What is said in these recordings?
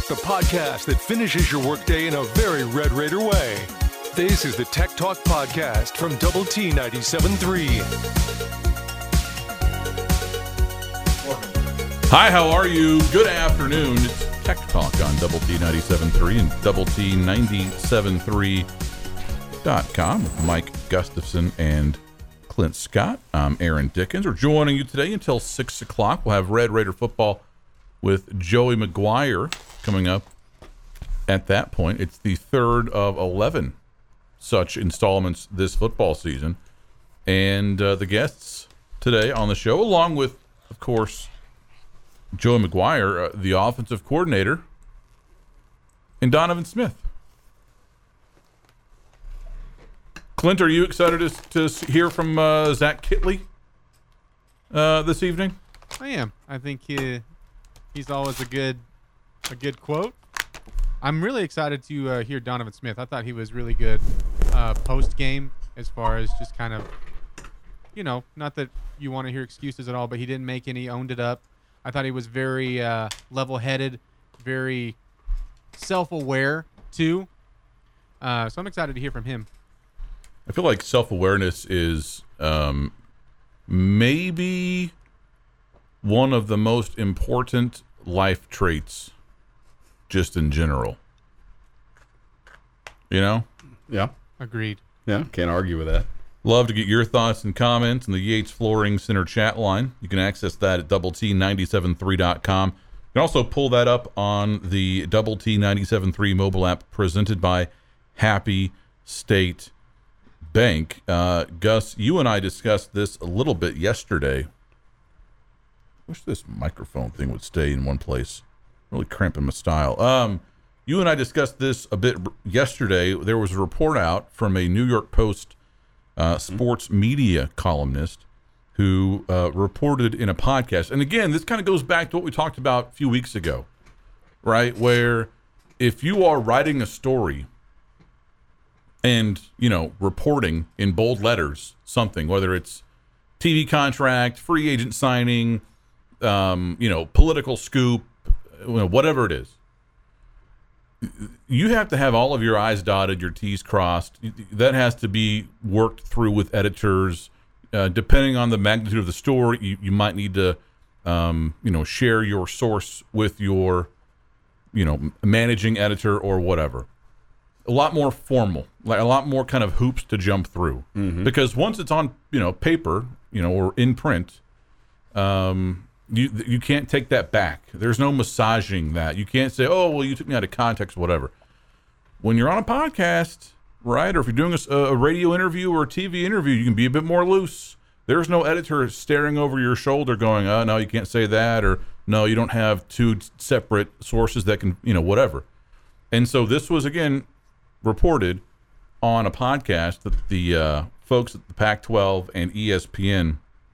the podcast that finishes your workday in a very Red Raider way. This is the Tech Talk Podcast from Double T 97.3. Hi, how are you? Good afternoon. It's Tech Talk on Double T 97.3 and Double T 97.3.com with Mike Gustafson and Clint Scott. I'm Aaron Dickens. We're joining you today until 6 o'clock. We'll have Red Raider football with Joey McGuire coming up at that point. It's the third of 11 such installments this football season. And the guests today on the show, along with, of course, Joey McGuire, the offensive coordinator, and Donovan Smith. Clint, are you excited to hear from Zach Kittley this evening? I am. I think he's always a good quote. I'm really excited to hear Donovan Smith. I thought he was really good post game, as far as just kind of, not that you want to hear excuses at all, but he didn't make any. Owned it up. I thought he was very level headed, very self aware too. So I'm excited to hear from him. I feel like self awareness is maybe one of the most important life traits just in general. Yeah. Agreed. Yeah, can't argue with that. Love to get your thoughts and comments in the Yates Flooring Center chat line. You can access that at doublet973.com. You can also pull that up on the Double T 97.3 mobile app presented by Happy State Bank. Gus, you and I discussed this a little bit yesterday. Wish this microphone thing would stay in one place. Really cramping my style. You and I discussed this a bit yesterday. There was a report out from a New York Post sports media columnist who reported in a podcast. And again, this kind of goes back to what we talked about a few weeks ago, right? Where if you are writing a story and, reporting in bold letters something, whether it's TV contract, free agent signing, political scoop, whatever it is, you have to have all of your I's dotted, your T's crossed. That has to be worked through with editors. Depending on the magnitude of the story, you might need to, share your source with your, managing editor or whatever. A lot more formal, like a lot more kind of hoops to jump through. Mm-hmm. Because once it's on, paper, or in print, you can't take that back. There's no massaging that. You can't say, oh, well, you took me out of context, whatever. When you're on a podcast, right, or if you're doing a radio interview or a TV interview, you can be a bit more loose. There's no editor staring over your shoulder going, oh, no, you can't say that, or no, you don't have two separate sources that can, whatever. And so this was, again, reported on a podcast that the folks at the Pac-12 and ESPN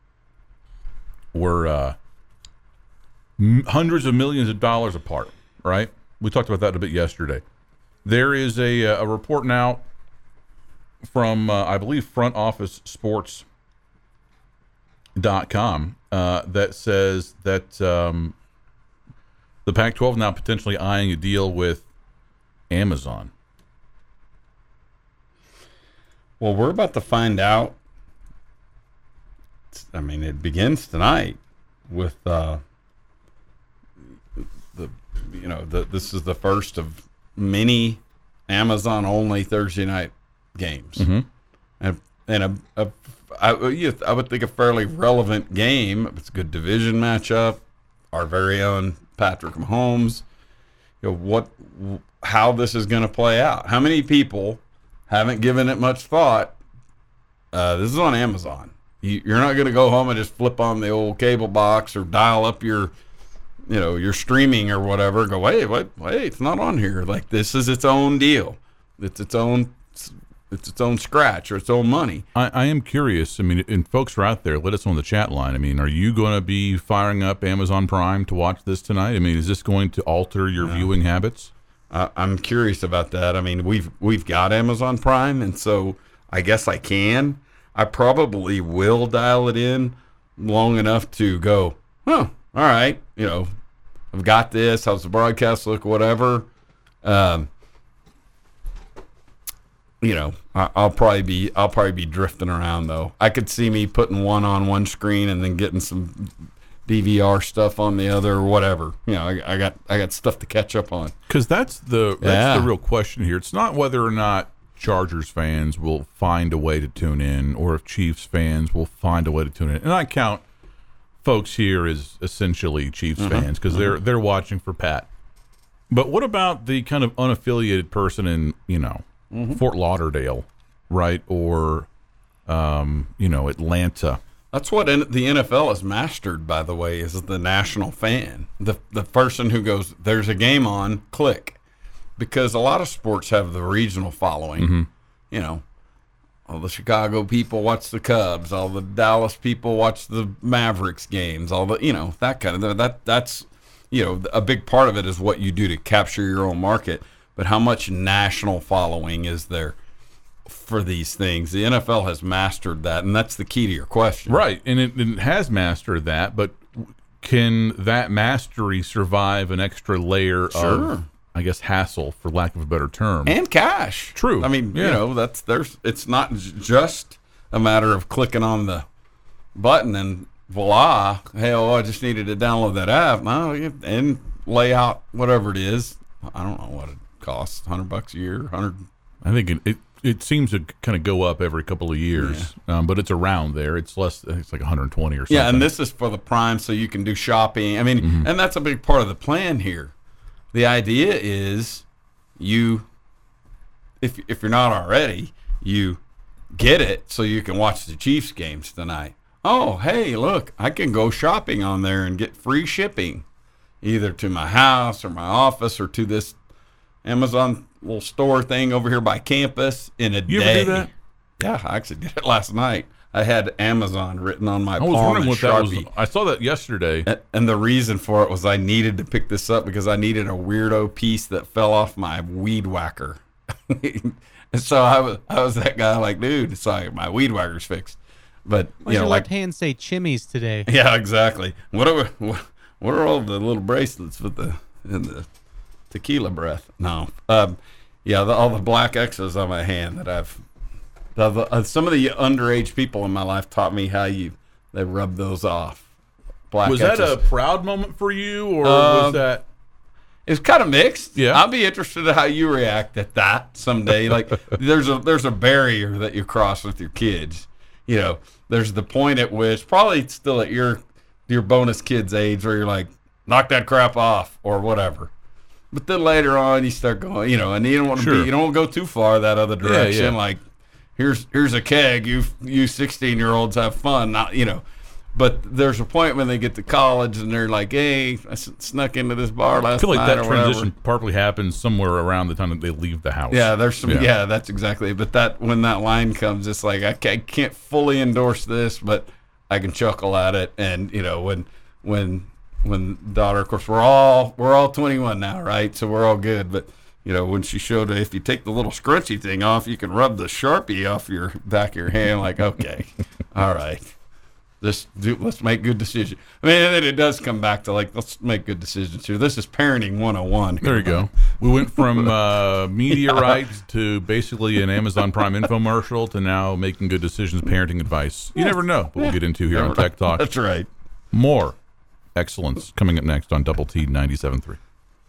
were hundreds of millions of dollars apart, right? We talked about that a bit yesterday. There is a report now from, I believe, frontofficesports.com that says that the Pac-12 now potentially eyeing a deal with Amazon. Well, we're about to find out. It begins tonight with this is the first of many Amazon-only Thursday night games, mm-hmm. and I would think a fairly relevant game. It's a good division matchup. Our very own Patrick Mahomes. How this is going to play out? How many people haven't given it much thought? This is on Amazon. You're not going to go home and just flip on the old cable box or dial up your streaming or whatever. Go, wait, it's not on here. Like, this is its own deal. It's its own scratch or its own money. I am curious. And folks are out there, let us know on the chat line. Are you going to be firing up Amazon Prime to watch this tonight? Is this going to alter your viewing habits? I'm curious about that. We've got Amazon Prime, and so I guess I can. I probably will dial it in long enough to go, oh, all right, I've got this. How's the broadcast look? Whatever. You know, I'll probably be drifting around though. I could see me putting one on one screen and then getting some DVR stuff on the other or whatever. You know, I got stuff to catch up on. Because that's the real question here. It's not whether or not Chargers fans will find a way to tune in, or if Chiefs fans will find a way to tune in. And I count folks here as essentially Chiefs fans because they're watching for Pat. But what about the kind of unaffiliated person in, you know, Fort Lauderdale, right? Or, you know, Atlanta. That's what the NFL has mastered, by the way, is the national fan. The person who goes, there's a game on, click. Because a lot of sports have the regional following. You know, all the Chicago people watch the Cubs. All the Dallas people watch the Mavericks games. All the, you know, that kind of, that's, you know, a big part of it is what you do to capture your own market. But how much national following is there for these things? The NFL has mastered that, and that's the key to your question. Right, and it has mastered that, but can that mastery survive an extra layer of, I guess, hassle, for lack of a better term? And cash. True. I mean, you know, it's not just a matter of clicking on the button and voila, hey, I just needed to download that app. No, and lay out whatever it is. I don't know what it costs, $100 a year, 100. I think it seems to kind of go up every couple of years, but it's around there. It's less. It's like 120 or something. Yeah, and this is for the Prime, so you can do shopping. I mean, and that's a big part of the plan here. The idea is if you're not already, you get it so you can watch the Chiefs games tonight. Oh, hey, look, I can go shopping on there and get free shipping, either to my house or my office or to this Amazon little store thing over here by campus in a day. You ever do that? Yeah, I actually did it last night. I had Amazon written on my I was palm wondering in what that was. Sharpie. I saw that yesterday. And the reason for it was I needed to pick this up because I needed a weirdo piece that fell off my weed whacker. And so I was that guy like, dude, sorry, my weed whacker's fixed. But Why you does know, your like left hand say chimneys today? yeah, exactly. What are all the little bracelets with the tequila breath? No, yeah, all the black X's on my hand that I've. Some of the underage people in my life taught me how they rub those off. Black Was X's. that a proud moment for you, or was that? It's kind of mixed. Yeah. I'll be interested in how you react at that someday. Like there's a barrier that you cross with your kids. You know, there's the point at which probably still at your bonus kid's age where you're like, knock that crap off or whatever. But then later on you start going, you know, and you don't want to you don't go too far that other direction. Yeah. Like here's a keg. You 16-year-olds have fun. Not, you know. But there's a point when they get to college and they're like, hey, I snuck into this bar last night. I feel like that or whatever. transition partly happens somewhere around the time that they leave the house. Yeah, there's some. Yeah, that's exactly. But when that line comes, it's like I can't fully endorse this, but I can chuckle at it. And you know, when daughter, of course, we're all 21 now, right? So we're all good. But you know, when she showed if you take the little scrunchy thing off, you can rub the Sharpie off your back of your hand. Like, okay, all right. Let's make good decisions. I mean, and it does come back to like, let's make good decisions here. This is parenting 101. There you go. We went from media rights to basically an Amazon Prime infomercial to now making good decisions, parenting advice. You never know what we'll get into here on Tech Talk. That's right. More excellence coming up next on Double T 97.3.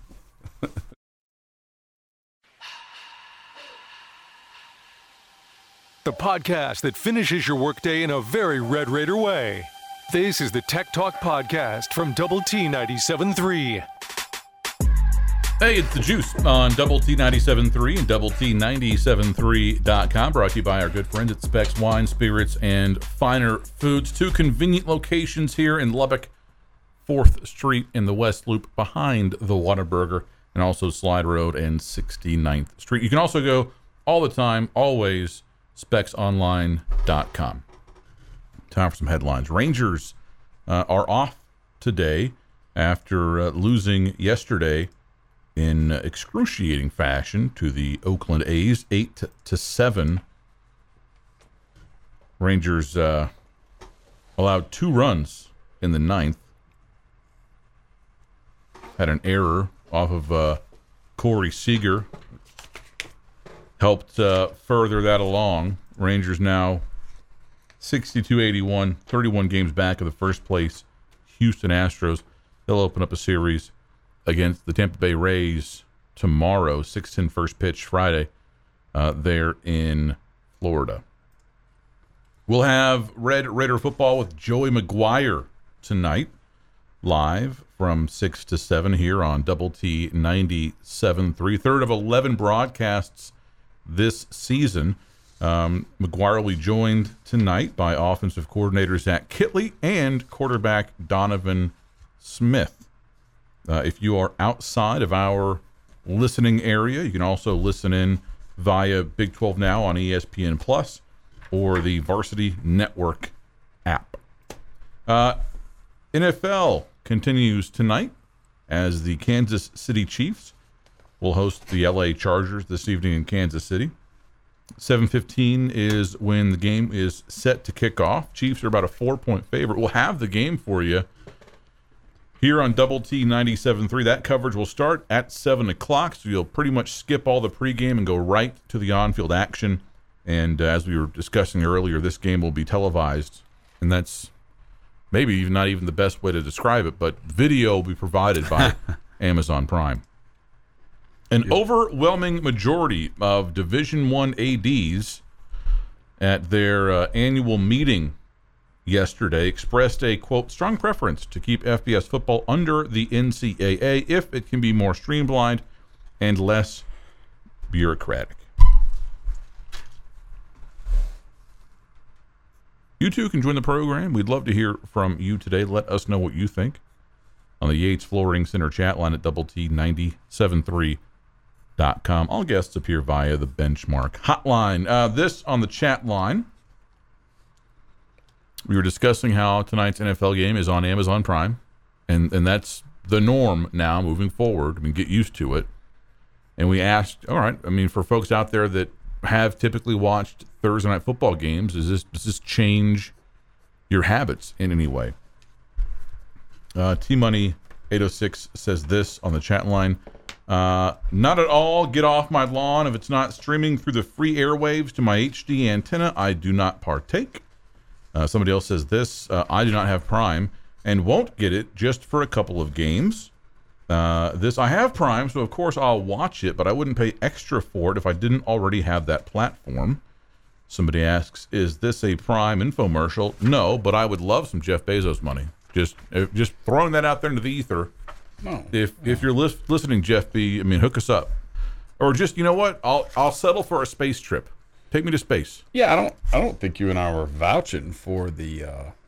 The podcast that finishes your workday in a very Red Raider way. This is the Tech Talk Podcast from Double T 97.3. Hey, it's The Juice on Double T 97.3 and Double T 97.3.com. Brought to you by our good friends at Specs Wine, Spirits, and Finer Foods. 2 convenient locations here in Lubbock, 4th Street in the West Loop behind the Whataburger, and also Slide Road and 69th Street. You can also go all the time, always, specsonline.com. Time for some headlines. Rangers are off today after losing yesterday in excruciating fashion to the Oakland A's, 8-7. Rangers allowed 2 runs in the 9th. had an error off of Corey Seager. Helped further that along. Rangers now 62-81, 31 games back of the first place Houston Astros. They'll open up a series against the Tampa Bay Rays tomorrow, 6:10 first pitch Friday, there in Florida. We'll have Red Raider football with Joey McGuire tonight, live from 6 to 7 here on Double T 97.3. Third of 11 broadcasts this season. McGuire will be joined tonight by offensive coordinator Zach Kittley and quarterback Donovan Smith. If you are outside of our listening area, you can also listen in via Big 12 Now on ESPN Plus or the Varsity Network app. NFL continues tonight as the Kansas City Chiefs will host the LA Chargers this evening in Kansas City. 7:15 is when the game is set to kick off. Chiefs are about a 4-point favorite. We'll have the game for you here on Double T 97.3. That coverage will start at 7 o'clock, so you'll pretty much skip all the pregame and go right to the on-field action. And as we were discussing earlier, this game will be televised, and that's maybe not even the best way to describe it, but video will be provided by Amazon Prime. An overwhelming majority of Division I ADs at their annual meeting yesterday expressed a, quote, strong preference to keep FBS football under the NCAA if it can be more streamlined and less bureaucratic. You too can join the program. We'd love to hear from you today. Let us know what you think on the Yates Flooring Center chat line at Double T 97.3. All guests appear via the Benchmark hotline. This on the chat line. We were discussing how tonight's NFL game is on Amazon Prime, and that's the norm now moving forward. I mean, get used to it. And we asked, all right, I mean, for folks out there that have typically watched Thursday night football games, does this change your habits in any way? T-Money 806 says this on the chat line. Not at all. Get off my lawn. If it's not streaming through the free airwaves to my HD antenna, I do not partake. Somebody else says this. I do not have Prime and won't get it just for a couple of games. I have Prime, so of course I'll watch it, but I wouldn't pay extra for it if I didn't already have that platform. Somebody asks, is this a Prime infomercial? No, but I would love some Jeff Bezos money. Just throwing that out there into the ether. No. If you're listening, Jeff B., I mean, hook us up, or just, you know what? I'll settle for a space trip. Take me to space. Yeah, I don't think you and I were vouching for the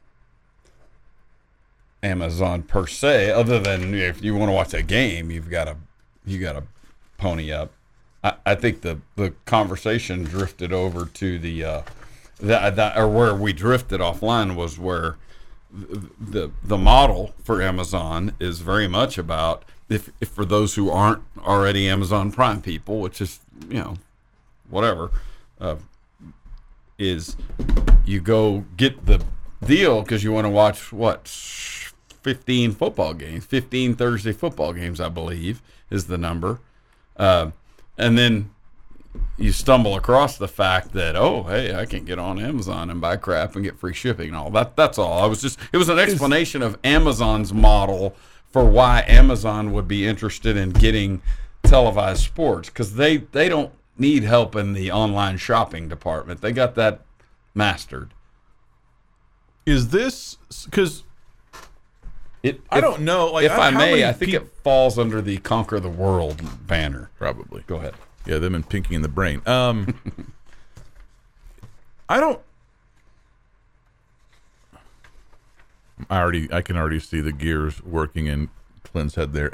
Amazon per se. Other than if you want to watch a game, you got to pony up. I think the conversation drifted over to or where we drifted offline was where the model for Amazon is very much about if for those who aren't already Amazon Prime people, which is, whatever, is you go get the deal because you want to watch 15 Thursday football games, I believe is the number, and then you stumble across the fact that, oh, hey, I can get on Amazon and buy crap and get free shipping and all that. That's all. It was an explanation of Amazon's model for why Amazon would be interested in getting televised sports, because they don't need help in the online shopping department. They got that mastered. Is this because I don't know? Like, if I may, I think it falls under the Conquer the World banner. Probably. Go ahead. Yeah, them and Pinky in the Brain. I can already see the gears working in Clint's head there.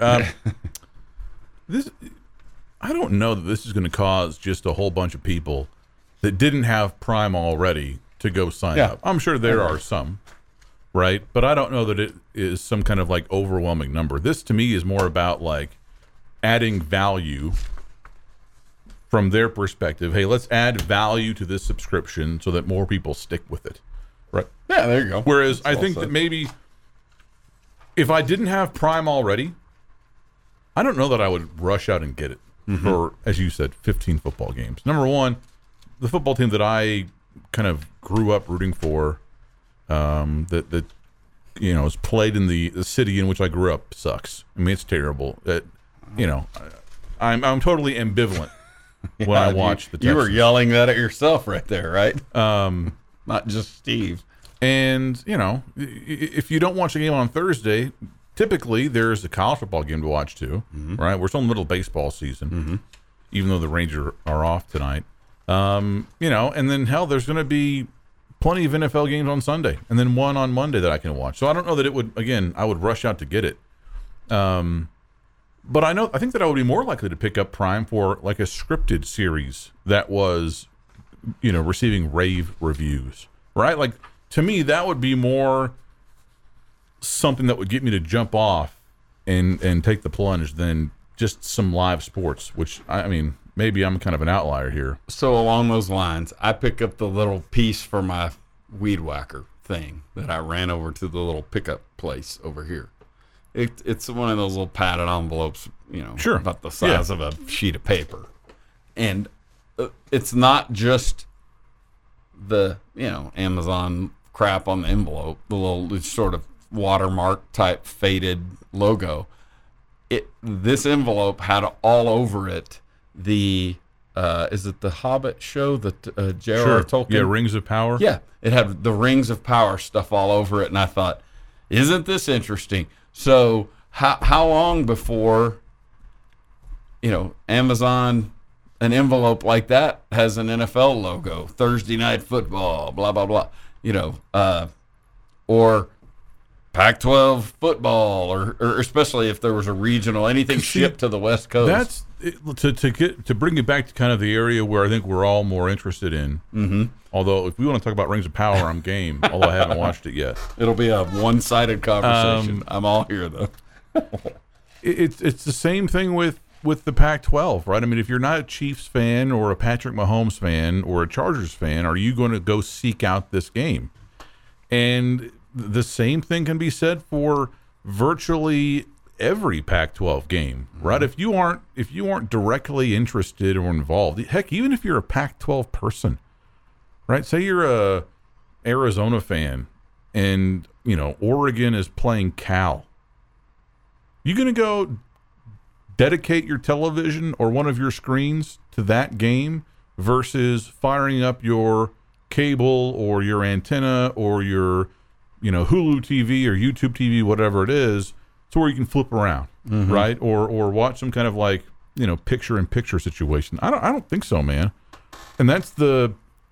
I don't know that this is going to cause just a whole bunch of people that didn't have Prime already to go sign up. I'm sure there are some, right? But I don't know that it is some kind of like overwhelming number. This to me is more about like adding value from their perspective. Hey, let's add value to this subscription so that more people stick with it, right? Yeah, there you go. Whereas I think that maybe if I didn't have Prime already, I don't know that I would rush out and get it for, as you said, 15 football games. Number one, the football team that I kind of grew up rooting for, that is played in the city in which I grew up, sucks. I mean, it's terrible. I'm totally ambivalent when I watch the Texans. You were yelling that at yourself right there, right? Not just Steve. And, if you don't watch a game on Thursday, typically there's a college football game to watch too, right? We're still in the middle of baseball season, even though the Rangers are off tonight. And then, hell, there's going to be plenty of NFL games on Sunday and then one on Monday that I can watch. So I don't know that I would rush out to get it. But I think that I would be more likely to pick up Prime for like a scripted series that was, receiving rave reviews, right? Like, to me, that would be more something that would get me to jump off and take the plunge than just some live sports, which, I mean, maybe I'm kind of an outlier here. So along those lines, I pick up the little piece for my weed whacker thing that I ran over to the little pickup place over here. It's one of those little padded envelopes, sure, about the size of a sheet of paper. And it's not just the, Amazon crap on the envelope, the little sort of watermark type faded logo. This envelope had all over it the is it the Hobbit show that J.R.R. Tolkien? Yeah, Rings of Power. Yeah, it had the Rings of Power stuff all over it, and I thought, isn't this interesting? So how long before Amazon, an envelope like that has an NFL logo, Thursday Night Football, blah blah blah, or Pac-12 football, or especially if there was a regional, anything shipped to the West Coast. That's to bring it back to kind of the area where I think we're all more interested in. Mm-hmm. Although, if we want to talk about Rings of Power, I'm game. Although I haven't watched it yet. It'll be a one-sided conversation. I'm all here though. It's the same thing with the Pac-12, right? I mean, if you're not a Chiefs fan or a Patrick Mahomes fan or a Chargers fan, are you going to go seek out this game? And the same thing can be said for virtually every Pac-12 game, right? If you aren't directly interested or involved, heck, even if you're a Pac-12 person, right? Say you're a Arizona fan and, Oregon is playing Cal. You going to go dedicate your television or one of your screens to that game versus firing up your cable or your antenna or your Hulu TV or YouTube TV, whatever it is, to where you can flip around, right? Or watch some kind of like, picture-in-picture situation. I don't think so, man. And that's the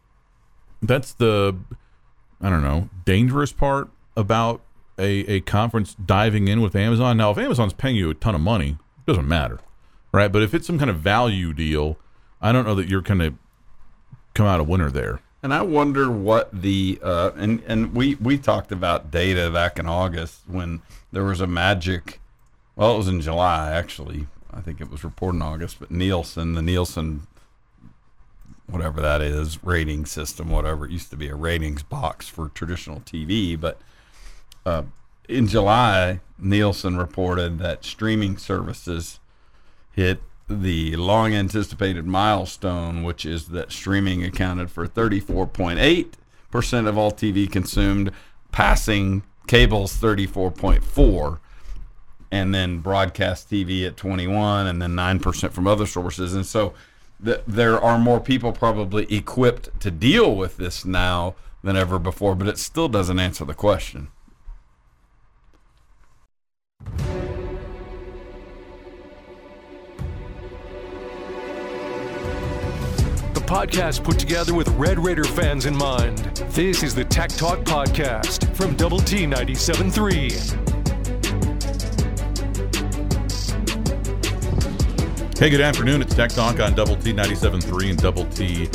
I don't know, dangerous part about a conference diving in with Amazon. Now, if Amazon's paying you a ton of money, it doesn't matter, right? But if it's some kind of value deal, I don't know that you're going to come out a winner there. And I wonder what the and we talked about data back in August when there was a magic. Well, it was in July actually. I think it was reported in August, but the Nielsen, whatever that is, rating system, whatever. It used to be a ratings box for traditional TV, but in July, Nielsen reported that streaming services hit the long-anticipated milestone, which is that streaming accounted for 34.8% of all TV consumed, passing cable's 34.4%, and then broadcast TV at 21%, and then 9% from other sources. And so there are more people probably equipped to deal with this now than ever before, but it still doesn't answer the question. Podcast put together with Red Raider fans in mind. This is the Tech Talk Podcast from Double T 97.3. Hey, good afternoon. It's Tech Talk on Double T 97.3 and Double T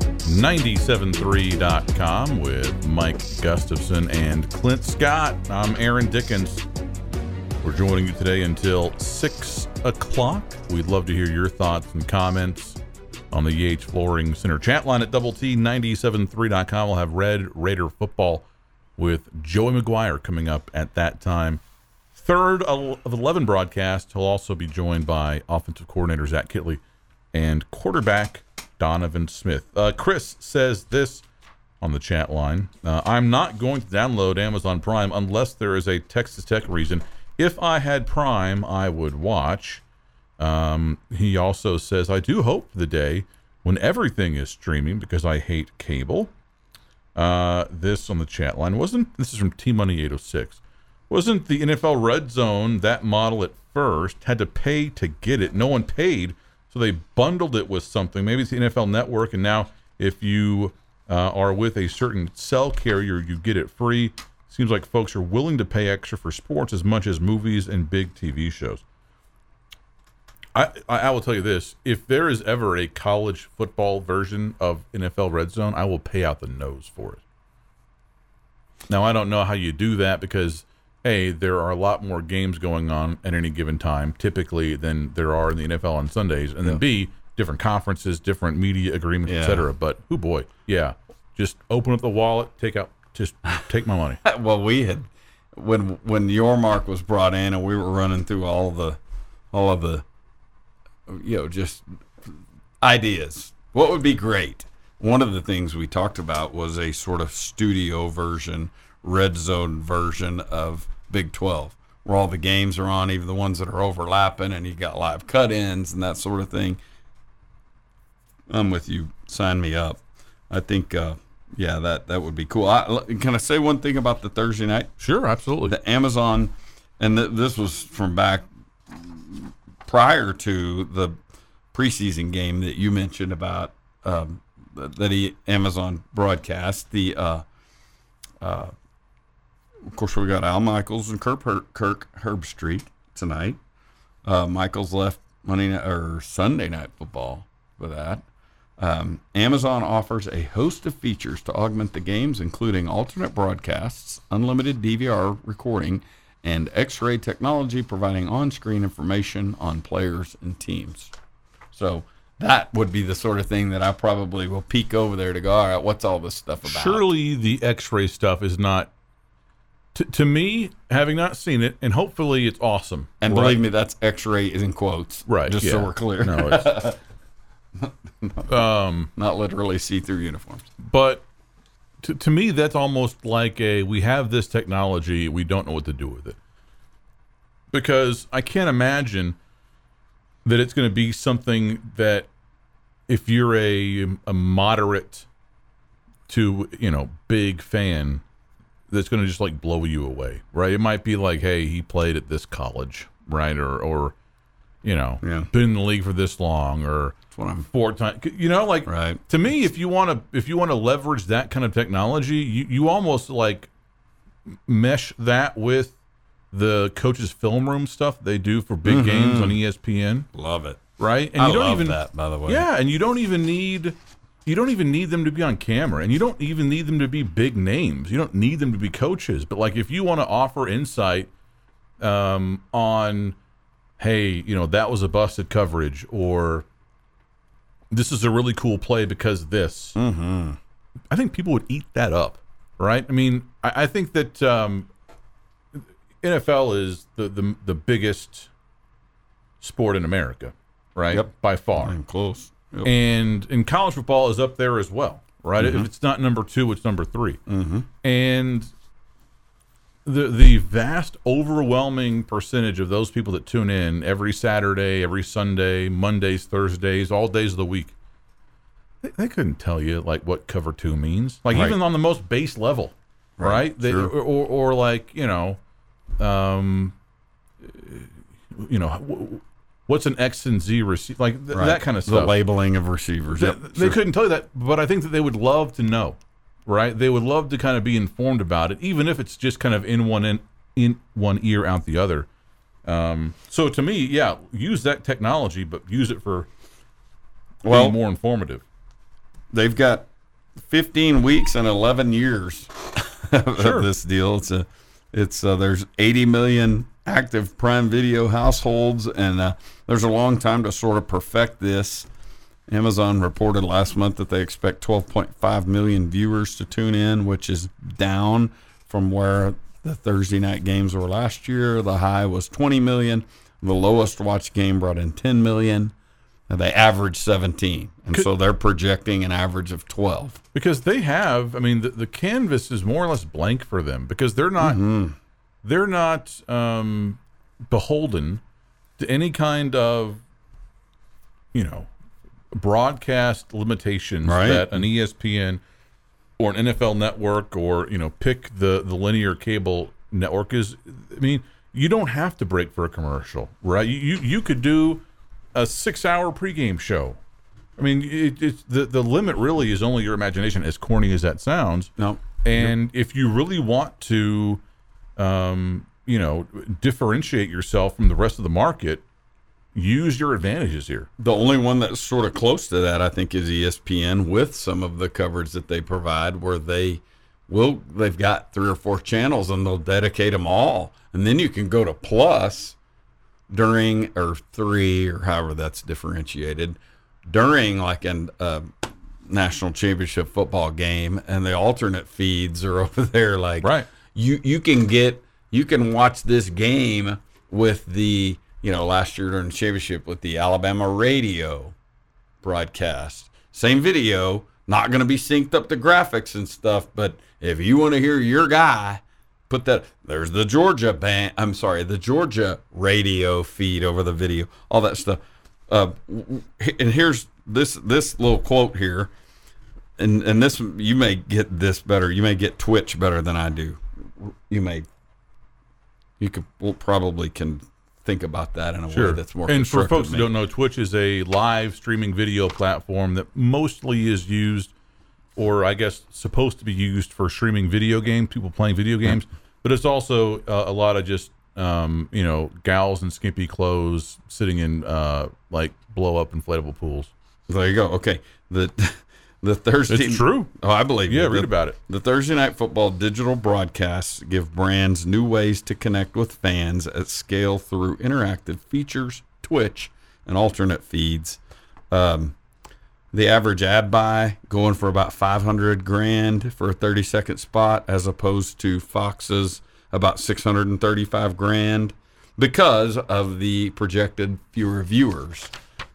97.3.com with Mike Gustafson and Clint Scott. I'm Aaron Dickens. We're joining you today until 6 o'clock. We'd love to hear your thoughts and comments on the Yates Flooring Center chat line at Double T 97.3.com. We'll have Red Raider football with Joey McGuire coming up at that time. third of 11 broadcast, he'll also be joined by offensive coordinator Zach Kittley and quarterback Donovan Smith. Chris says this on the chat line. I'm not going to download Amazon Prime unless there is a Texas Tech reason. If I had Prime, I would watch. He also says, I do hope for the day when everything is streaming because I hate cable. This on the chat line. This is from T-Money806. Wasn't the NFL Red Zone that model at first? Had to pay to get it. No one paid, so they bundled it with something. Maybe it's the NFL Network, and now if you are with a certain cell carrier, you get it free. Seems like folks are willing to pay extra for sports as much as movies and big TV shows. I will tell you this. If there is ever a college football version of NFL Red Zone, I will pay out the nose for it. Now, I don't know how you do that because, A, there are a lot more games going on at any given time, typically, than there are in the NFL on Sundays. And then, B, different conferences, different media agreements, et cetera. But, oh boy, yeah. Just open up the wallet, take my money. Well, we had, when Yormark was brought in and we were running through all of the just ideas. What would be great? One of the things we talked about was a sort of studio version, red zone version of Big 12, where all the games are on, even the ones that are overlapping, and you got live cut-ins and that sort of thing. I'm with you. Sign me up. I think, that would be cool. Can I say one thing about the Thursday night? Sure, absolutely. The Amazon, and this was from back prior to the preseason game that you mentioned about Amazon broadcast. Of course, we got Al Michaels and Kirk Herbstreit tonight. Michaels left Sunday Night Football for that. Amazon offers a host of features to augment the games, including alternate broadcasts, unlimited DVR recording, and X-ray technology, providing on-screen information on players and teams. So that would be the sort of thing that I probably will peek over there to go, all right, what's all this stuff about? Surely the X-ray stuff is not, to me, having not seen it, and hopefully it's awesome. And believe me, that's X-ray is in quotes. Right. Just so we're clear. No, it's, not literally see-through uniforms. But to me, that's almost like we have this technology, we don't know what to do with it. Because I can't imagine that it's going to be something that if you're a moderate to, big fan, that's going to just like blow you away, right? It might be like, hey, he played at this college, right? Or been in the league for this long, or 4 times, right. To me, if you want to leverage that kind of technology, you almost like mesh that with the coaches' film room stuff they do for big games on ESPN. Love it, right? And I love that, by the way. Yeah, and you don't even need them to be on camera, and you don't even need them to be big names. You don't need them to be coaches. But like, if you want to offer insight on, hey, that was a busted coverage, or this is a really cool play because this. Mm-hmm. I think people would eat that up, right? I mean, I think that NFL is the biggest sport in America, right? Yep. By far. I'm close. Yep. And college football is up there as well, right? Mm-hmm. If it's not number 2, it's number 3. Mm-hmm. And the vast, overwhelming percentage of those people that tune in every Saturday, every Sunday, Mondays, Thursdays, all days of the week, they couldn't tell you like what cover 2 means, like right. even on the most base level, right? They, sure. or like what's an X and Z receiver, like right. that kind of stuff. The labeling of receivers. They couldn't tell you that, but I think that they would love to know. Right, they would love to kind of be informed about it, even if it's just kind of in one ear, out the other. So to me, use that technology, but use it for being more informative. They've got 15 weeks and 11 years Sure. of this deal. It's there's 80 million active Prime Video households, and there's a long time to sort of perfect this. Amazon reported last month that they expect 12.5 million viewers to tune in, which is down from where the Thursday night games were last year. The high was 20 million. The lowest watched game brought in 10 million. And they averaged 17. And so they're projecting an average of 12. Because they have, I mean, the canvas is more or less blank for them because they're not beholden to any kind of, broadcast limitations that an ESPN or an NFL network or, pick the linear cable network is. I mean, you don't have to break for a commercial, right? You could do a 6-hour pregame show. I mean, it's the limit really is only your imagination, as corny as that sounds. No. And if you really want to, differentiate yourself from the rest of the market, use your advantages here. The only one that's sort of close to that, I think, is ESPN with some of the coverage that they provide, where they've got 3 or 4 channels and they'll dedicate them all, and then you can go to Plus during, or 3, or however that's differentiated, during like a national championship football game, and the alternate feeds are over there. Like, right. You can watch this game with the, last year during the championship with the Alabama radio broadcast. Same video, not going to be synced up to graphics and stuff, but if you want to hear your guy, put that, there's the Georgia the Georgia radio feed over the video, all that stuff. And here's this little quote here, and this, you may get this better. You may get Twitch better than I do. Probably can think about that in a way that's more. And for folks who don't know, Twitch is a live streaming video platform that mostly is used, or I guess supposed to be used, for streaming video games, people playing video games. But it's also a lot of just gals in skimpy clothes sitting in like blow up inflatable pools. There you go. Okay, the Thursday. It's true. Oh, I believe you. Yeah, read about it. The Thursday Night Football digital broadcasts give brands new ways to connect with fans at scale through interactive features, Twitch, and alternate feeds. The average ad buy going for about $500,000 for a 30-second spot, as opposed to Fox's about $635,000 because of the projected fewer viewers.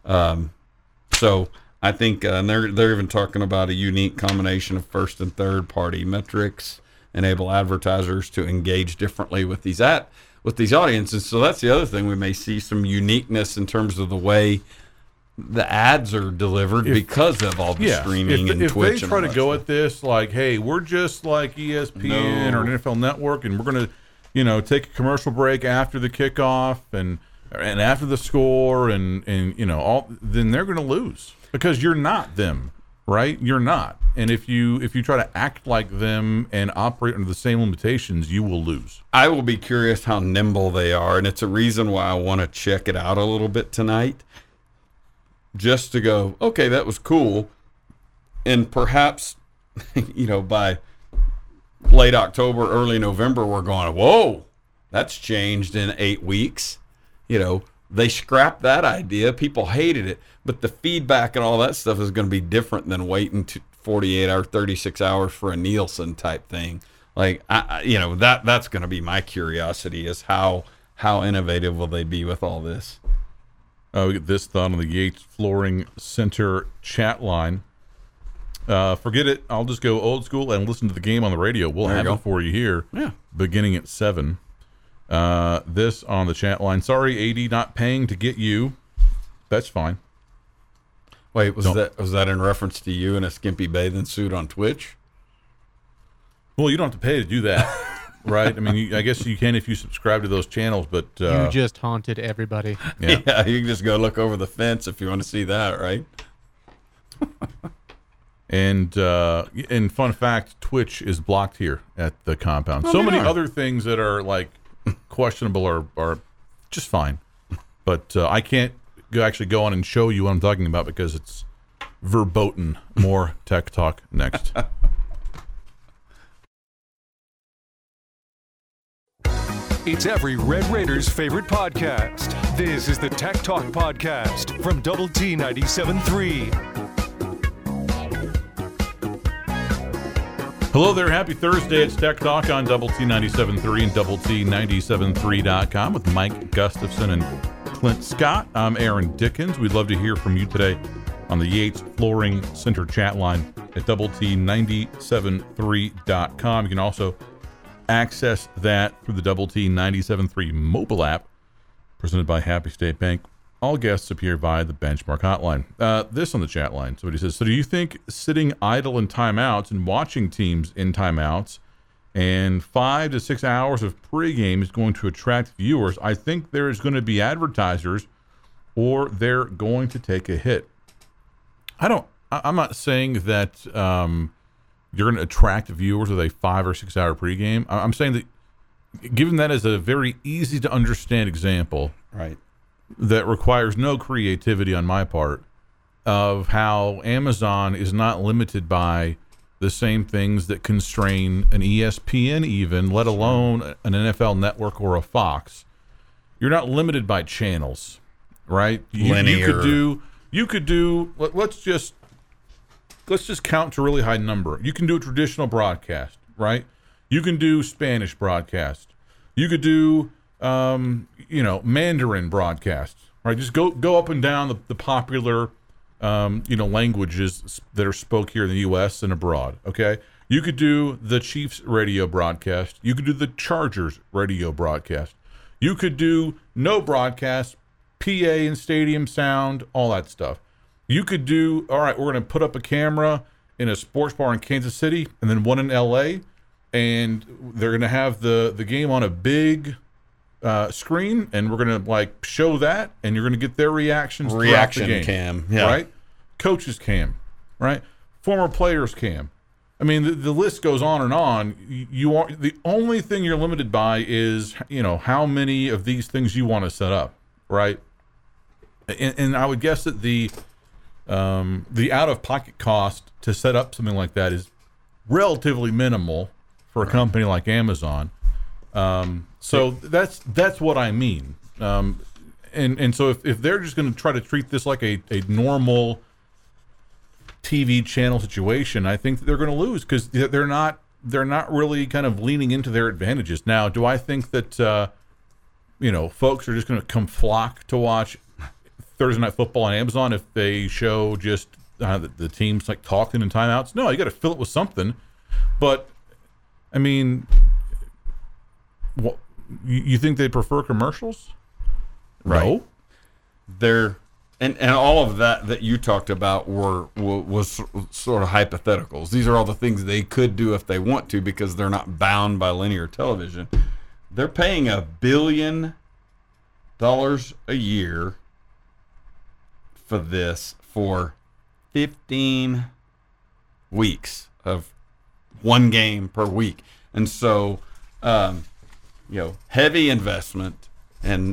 So I think and they're even talking about a unique combination of first and third party metrics enable advertisers to engage differently with these audiences. So that's the other thing, we may see some uniqueness in terms of the way the ads are delivered because of all the streaming and Twitch. If they try to go at this like, hey, we're just like ESPN or an NFL Network, and we're going to, take a commercial break after the kickoff and after the score, and then they're going to lose because you're not them, right? You're not. And if you try to act like them and operate under the same limitations, you will lose. I will be curious how nimble they are, and it's a reason why I want to check it out a little bit tonight. Just to go, okay, that was cool. And perhaps, by late October, early November, we're going, whoa, that's changed in 8 weeks. They scrapped that idea. People hated it. But the feedback and all that stuff is going to be different than waiting 48 or 36 hours for a Nielsen type thing. Like, that's going to be my curiosity, is how innovative will they be with all this? We get this thought on the Yates Flooring Center chat line. Forget it. I'll just go old school and listen to the game on the radio. We'll have it for you here, beginning at 7. This on the chat line. Sorry, AD, not paying to get you. That's fine. Wait, was that in reference to you in a skimpy bathing suit on Twitch? Well, you don't have to pay to do that. Right? I mean, I guess you can if you subscribe to those channels, but... you just haunted everybody. Yeah, you can just go look over the fence if you want to see that, right? And fun fact, Twitch is blocked here at the compound. So many other things that are, like, questionable are just fine. But I can't actually go on and show you what I'm talking about because it's verboten. More tech talk next. It's every Red Raiders' favorite podcast. This is the Tech Talk Podcast from Double T 97.3. Hello there. Happy Thursday. It's Tech Talk on Double T 97.3 and Double T 97.3.com with Mike Gustafson and Clint Scott. I'm Aaron Dickens. We'd love to hear from you today on the Yates Flooring Center chat line at Double T 97.3.com. You can also access that through the Double T 97.3 mobile app presented by Happy State Bank. All guests appear via the Benchmark hotline. This on the chat line. Somebody says, so do you think sitting idle in timeouts and watching teams in timeouts and 5 to 6 hours of pregame is going to attract viewers? I think there is going to be advertisers or they're going to take a hit. I'm not saying that you're going to attract viewers with a 5 or 6 hour pregame. I'm saying that given that as a very easy to understand example, Right. that requires no creativity on my part of how Amazon is not limited by the same things that constrain an ESPN even, let alone an NFL network or a Fox. You're not limited by channels, right? Linear. You could do let's just count to a really high number. You can do a traditional broadcast, right? You can do Spanish broadcast. You could do Mandarin broadcasts, right? Just go up and down the popular, languages that are spoke here in the U.S. and abroad, okay? You could do the Chiefs radio broadcast. You could do the Chargers radio broadcast. You could do no broadcast, PA and stadium sound, all that stuff. You could do, all right, we're going to put up a camera in a sports bar in Kansas City and then one in L.A., and they're going to have the game on a big screen, and we're going to show that, and you're going to get their reaction throughout the game, cam, yeah. right? Coaches cam, right? Former players cam. I mean, the list goes on and on. You are the only thing you're limited by is how many of these things you want to set up, right? And I would guess that the out-of-pocket cost to set up something like that is relatively minimal for a company like Amazon. So that's what I mean. And so if they're just going to try to treat this like a normal TV channel situation, I think that they're going to lose because they're not really kind of leaning into their advantages. Now, do I think that folks are just going to come flock to watch Thursday Night Football on Amazon if they show just the teams talking in timeouts? No, you got to fill it with something. But I mean, what, you think they prefer commercials? Right. No. They're and all of that you talked about was sort of hypotheticals. These are all the things they could do if they want to because they're not bound by linear television. They're paying $1 billion a year for this for 15 weeks of one game per week. And so, heavy investment and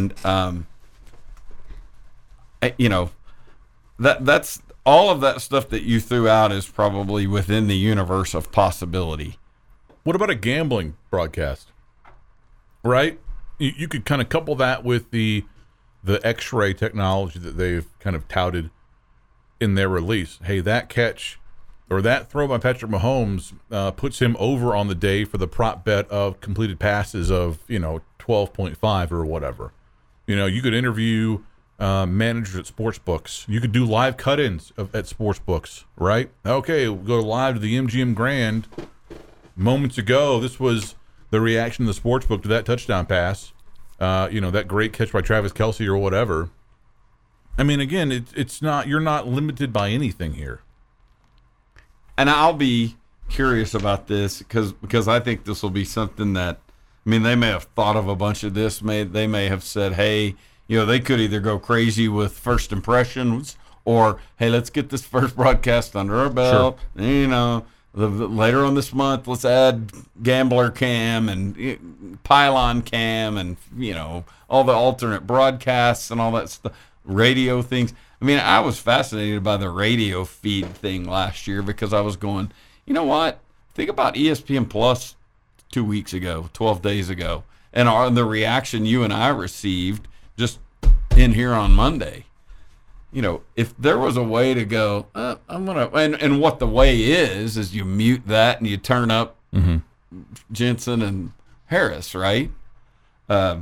that's all of that stuff that you threw out is probably within the universe of possibility. What about a gambling broadcast? Right? You could kind of couple that with the X-ray technology that they've kind of touted in their release. Hey, that catch or that throw by Patrick Mahomes puts him over on the day for the prop bet of completed passes of 12.5 or whatever. You could interview managers at sports books. You could do live cut-ins at sports books, right? Okay, we'll go live to the MGM Grand. Moments ago, this was the reaction of the sports book to that touchdown pass. That great catch by Travis Kelce or whatever. I mean, again, it's not, you're not limited by anything here. And I'll be curious about this because I think this will be something that, they may have thought of a bunch of this. They may have said, hey, they could either go crazy with first impressions or, hey, let's get this first broadcast under our belt. Sure. Later on this month, let's add Gambler Cam and Pylon Cam and, all the alternate broadcasts and all that stuff, radio things. I was fascinated by the radio feed thing last year because I was going, you know what? Think about ESPN Plus 2 weeks ago, 12 days ago, and the reaction you and I received just in here on Monday. if there was a way to go, I'm gonna, and what the way is you mute that and you turn up Jensen and Harris, right? To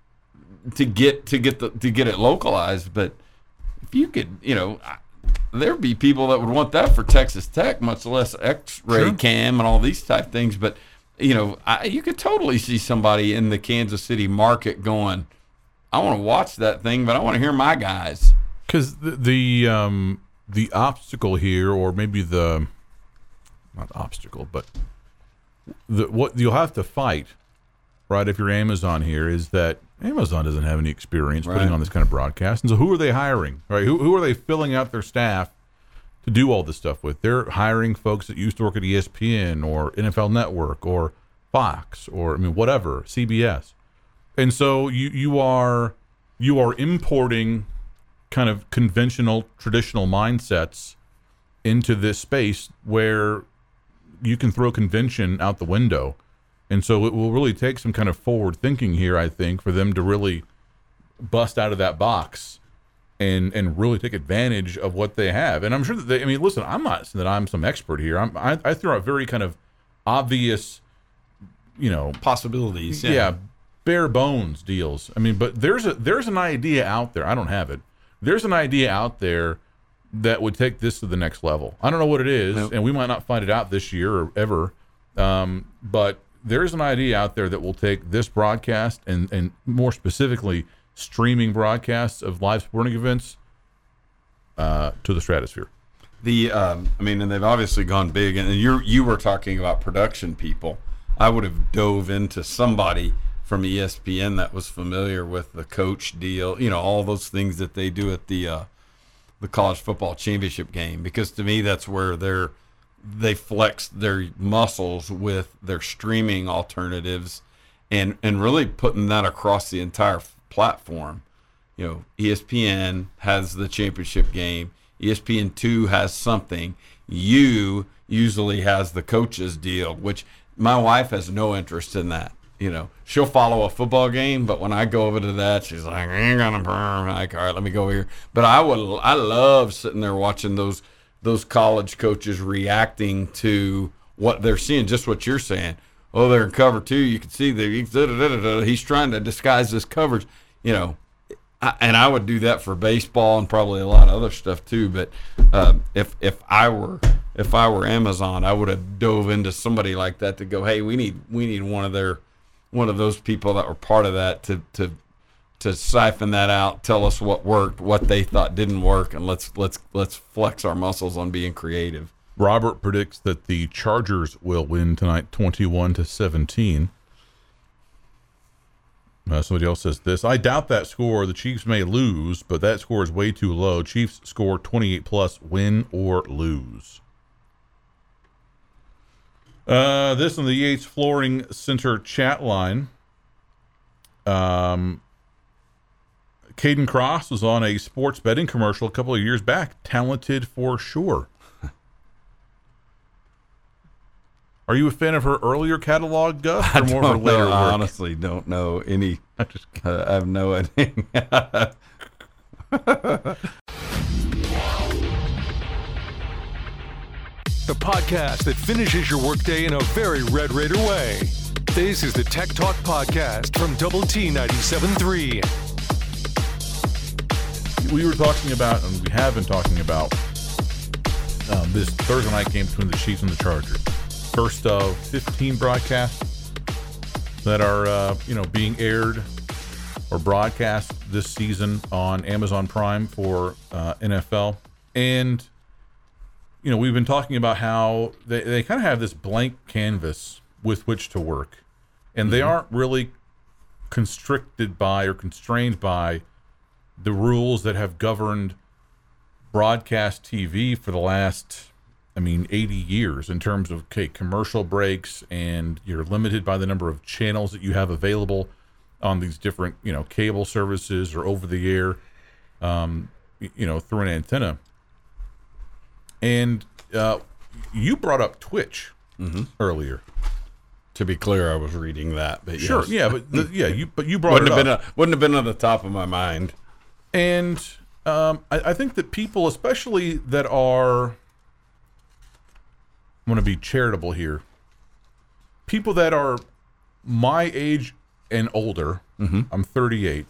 get it localized. But if you could, there'd be people that would want that for Texas Tech, much less X-ray cam and all these type things. But you could totally see somebody in the Kansas City market going, I want to watch that thing, but I want to hear my guys. Because the obstacle here, or maybe not obstacle, but what you'll have to fight, right, if you're Amazon here, is that Amazon doesn't have any experience putting on this kind of broadcast. And so who are they hiring, right? Who are they filling out their staff to do all this stuff with? They're hiring folks that used to work at ESPN or NFL Network or Fox or, whatever, CBS. And so you are importing kind of conventional, traditional mindsets into this space where you can throw convention out the window. And so it will really take some kind of forward thinking here, I think, for them to really bust out of that box and really take advantage of what they have. And I'm sure that listen, I'm not saying that I'm some expert here. I throw out very kind of obvious, possibilities. Yeah, bare bones deals. But there's an idea out there. I don't have it. There's an idea out there that would take this to the next level. I don't know what it is, and we might not find it out this year or ever. But there's an idea out there that will take this broadcast and more specifically streaming broadcasts of live sporting events to the stratosphere. And they've obviously gone big. And you were talking about production people. I would have dove into somebody from ESPN that was familiar with the coach deal, all those things that they do at the college football championship game, because to me that's where they flex their muscles with their streaming alternatives and really putting that across the entire platform. ESPN has the championship game, ESPN2 has something, usually has the coaches deal, which my wife has no interest in that. She'll follow a football game, but when I go over to that, she's like, I ain't gonna burn. I'm like, all right, let me go over here. But I love sitting there watching those college coaches reacting to what they're seeing, just what you're saying. Oh, they're in cover two. You can see he's trying to disguise this coverage, and I would do that for baseball and probably a lot of other stuff too. But if I were Amazon, I would have dove into somebody like that to go, hey, we need one of those people that were part of that to siphon that out, tell us what worked, what they thought didn't work, and let's flex our muscles on being creative. Robert predicts that the Chargers will win tonight 21-17. Somebody else says this: I doubt that score. The Chiefs may lose, but that score is way too low. Chiefs score 28+, win or lose. This on the Yates Flooring Center chat line. Caden Cross was on a sports betting commercial a couple of years back. Talented for sure. Are you a fan of her earlier catalog, Gus, or more of her later work? I honestly don't know any. I have no idea. The podcast that finishes your workday in a very Red Raider way. This is the Tech Talk Podcast from Double T 97.3. We were talking about, and we have been talking about, this Thursday night game between the Chiefs and the Chargers. First of 15 broadcasts that are, being aired or broadcast this season on Amazon Prime for NFL. And we've been talking about how they kind of have this blank canvas with which to work. And they aren't really constricted by or constrained by the rules that have governed broadcast TV for the last, 80 years in terms of commercial breaks, and you're limited by the number of channels that you have available on these different, cable services or over the air, through an antenna. And you brought up Twitch earlier. To be clear, I was reading that, but sure, yes. yeah, but you brought it up. Wouldn't have been on the top of my mind. And I think that people, especially that are, I'm going to be charitable here, people that are my age and older, I'm 38.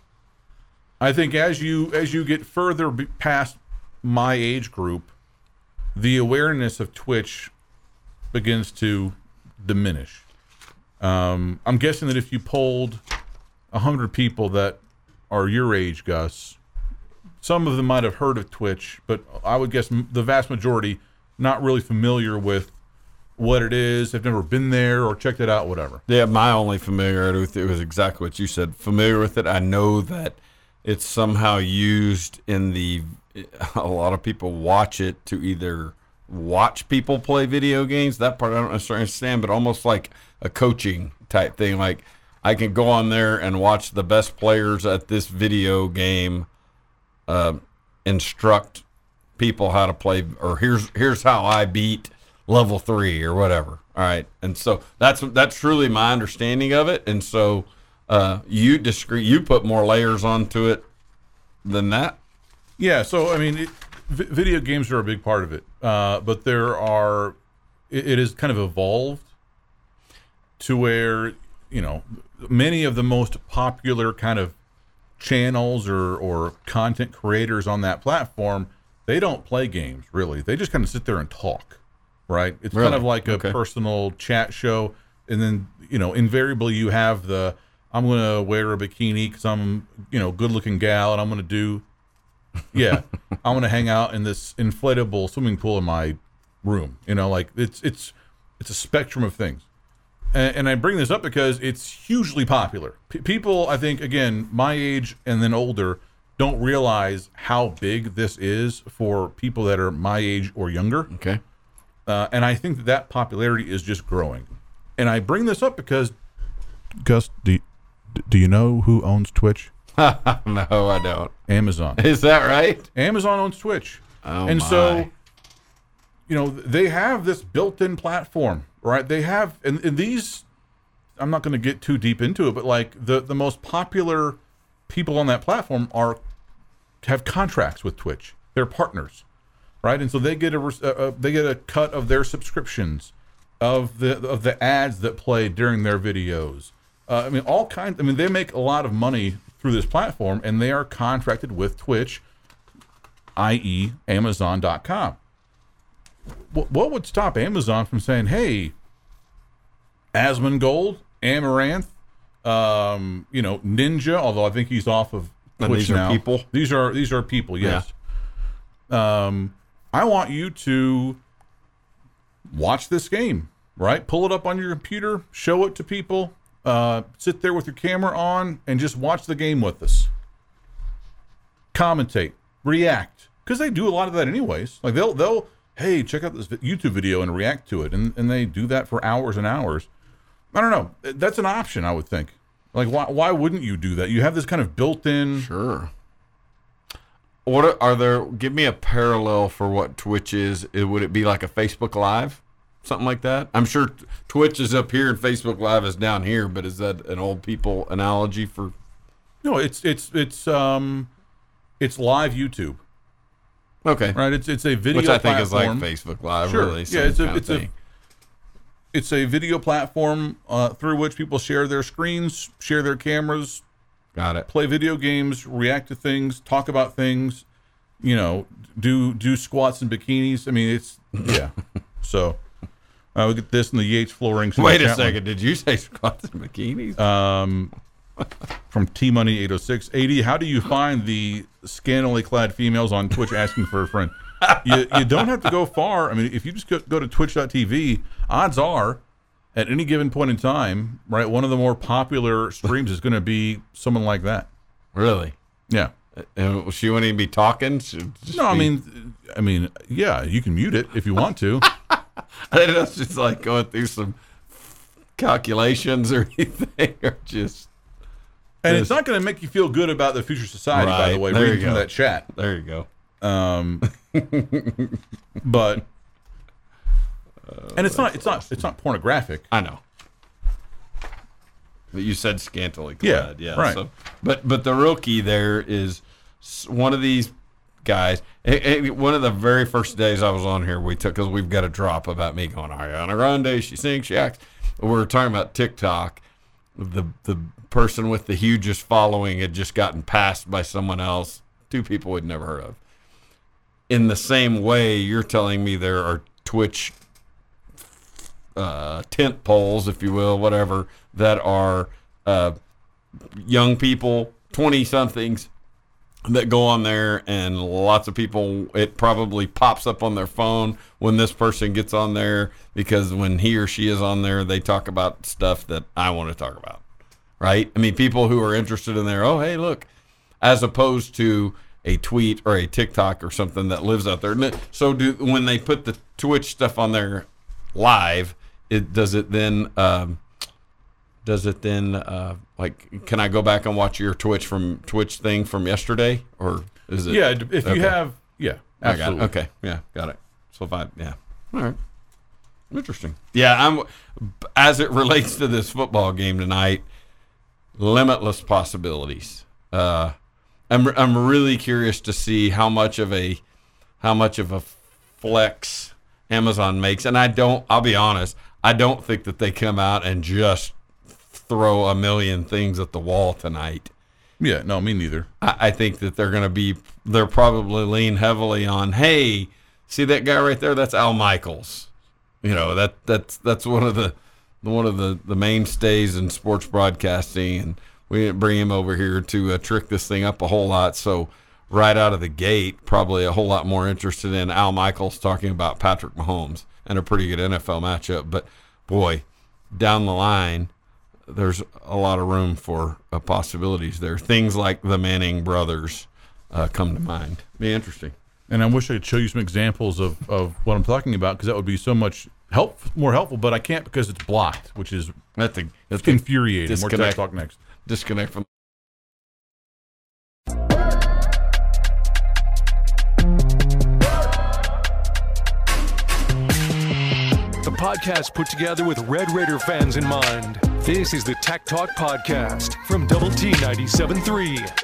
I think as you get further past my age group, the awareness of Twitch begins to diminish. I'm guessing that if you polled 100 people that are your age, Gus, some of them might have heard of Twitch, but I would guess the vast majority not really familiar with what it is, have never been there or checked it out, whatever. Yeah, my only familiarity with it was exactly what you said. Familiar with it, I know that it's somehow used in a lot of people watch it to either watch people play video games. That part I don't necessarily understand, but almost like a coaching type thing. Like, I can go on there and watch the best players at this video game instruct people how to play, or here's how I beat level 3 or whatever. All right, and so that's truly my understanding of it. And so you put more layers onto it than that. Yeah, so I mean, video games are a big part of it, but it has kind of evolved to where, you know, many of the most popular kind of channels or content creators on that platform, they don't play games, really. They just kind of sit there and talk, right? It's Really? kind of like a Okay. personal chat show, and then, you know, invariably you have I'm going to wear a bikini because I'm, you know, good-looking gal, and I'm going to do, yeah, I'm going to hang out in this inflatable swimming pool in my room. You know, like, it's a spectrum of things. And I bring this up because it's hugely popular. People, I think, again, my age and then older, don't realize how big this is for people that are my age or younger. Okay. And I think that popularity is just growing. And I bring this up because, Gus, do you know who owns Twitch? No, I don't. Amazon. Is that right? Amazon owns Twitch. Oh, and my. so, you know, they have this built-in platform, right? They have, and these, I'm not going to get too deep into it, but like the most popular people on that platform have contracts with Twitch. They're partners, right? And so they get a cut of their subscriptions, of the ads that play during their videos. I mean, all kinds. I mean, they make a lot of money through this platform, and they are contracted with Twitch, i.e., Amazon.com. What would stop Amazon from saying, "Hey, Asmongold, Amaranth, you know, Ninja," although I think he's off of Twitch And these are now. people? These are people. Yes. I want you to watch this game. Right? Pull it up on your computer, show it to people. Sit there with your camera on and just watch the game with us. Commentate, react, because they do a lot of that anyways. Like they'll hey, check out this YouTube video and react to it, and they do that for hours and hours. I don't know. That's an option, I would think. Like why wouldn't you do that? You have this kind of built-in. Sure. What are there? Give me a parallel for what Twitch is. Would it be like a Facebook Live? Something like that? I'm sure Twitch is up here and Facebook Live is down here, but is that an old people analogy for? No, it's live YouTube. Okay. Right? It's a video Which I think platform. is like Facebook Live, Sure. really. Yeah, Same it's a video platform through which people share their screens, share their cameras, Got it. play video games, react to things, talk about things, you know, do squats in bikinis. I mean, it's yeah. So we get this in the Yates Flooring. Wait a second. Did you say squats and bikinis? From T Money 806. AD, how do you find the scantily clad females on Twitch asking for a friend? You don't have to go far. I mean, if you just go to twitch.tv, odds are at any given point in time, right, one of the more popular streams is going to be someone like that. Really? Yeah. And she wouldn't even be talking? No, I mean, yeah, you can mute it if you want to. I think that's just like going through some calculations or anything, or just. And it's not going to make you feel good about the future society, by the Right. way, There reading you from go. that chat. There you go. But and it's not pornographic. I know. But you said scantily Yeah, clad, yeah. right. So, but the real key there is one of these guys. One of the very first days I was on here, we took, because we've got a drop about me going, Ariana Grande, she sings, she acts. We were talking about TikTok. The person with the hugest following had just gotten passed by someone else, two people we'd never heard of. In the same way, you're telling me there are Twitch tent poles, if you will, whatever, that are young people, 20-somethings, that go on there, and lots of people, it probably pops up on their phone when this person gets on there, because when he or she is on there, they talk about stuff that I want to talk about, right? I mean, people who are interested in there, oh, hey, look, as opposed to a tweet or a TikTok or something that lives out there. So when they put the Twitch stuff on there live, does it then like, can I go back and watch your Twitch thing from yesterday, or is it? Yeah, if you have, absolutely. Okay, yeah, got it. So if all right, interesting. Yeah, as it relates to this football game tonight, limitless possibilities. I'm really curious to see how much of a flex Amazon makes, and I'll be honest, I don't think that they come out and just throw a million things at the wall tonight. Yeah, no, me neither. I think that they're probably lean heavily on, hey, see that guy right there? That's Al Michaels. You know, that's one of the mainstays in sports broadcasting, and we didn't bring him over here to trick this thing up a whole lot. So right out of the gate, probably a whole lot more interested in Al Michaels talking about Patrick Mahomes and a pretty good NFL matchup. But boy, down the line, there's a lot of room for possibilities there. Things like the Manning brothers come to mind. Be interesting. And I wish I could show you some examples of what I'm talking about, because that would be so much more helpful, but I can't because it's blocked, which is that's infuriating. More Tech Talk next. Disconnect from. The podcast put together with Red Raider fans in mind. This is the Tech Talk Podcast from Double T 97.3.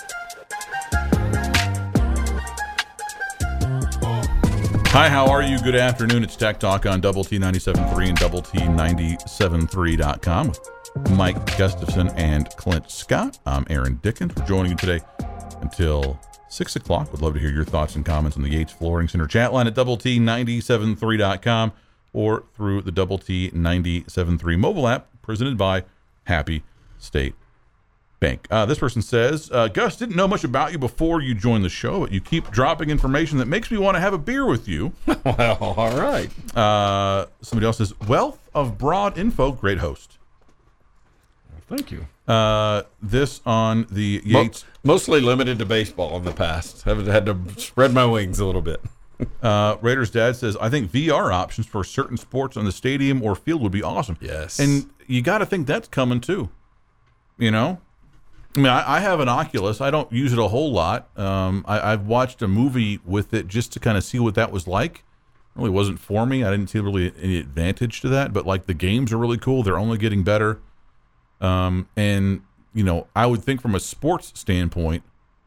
Hi, how are you? Good afternoon. It's Tech Talk on Double T 97.3 and Double T 97.3.com with Mike Gustafson and Clint Scott. I'm Aaron Dickens. We're joining you today until 6 o'clock. Would love to hear your thoughts and comments on the Yates Flooring Center chat line at Double T 97.3.com or through the Double T 97.3 mobile app presented by Happy State Bank. This person says, Gus, didn't know much about you before you joined the show, but you keep dropping information that makes me want to have a beer with you. Well, all right. Somebody else says, wealth of broad info, great host. Thank you. This on the Yates. Mostly limited to baseball in the past. I've had to spread my wings a little bit. Raiders dad says, I think VR options for certain sports on the stadium or field would be awesome. Yes. And you got to think that's coming too. You know? I mean, I have an Oculus. I don't use it a whole lot. I've watched a movie with it just to kind of see what that was like. It really wasn't for me. I didn't see really any advantage to that. But, like, the games are really cool. They're only getting better. And, you know, I would think from a sports standpoint,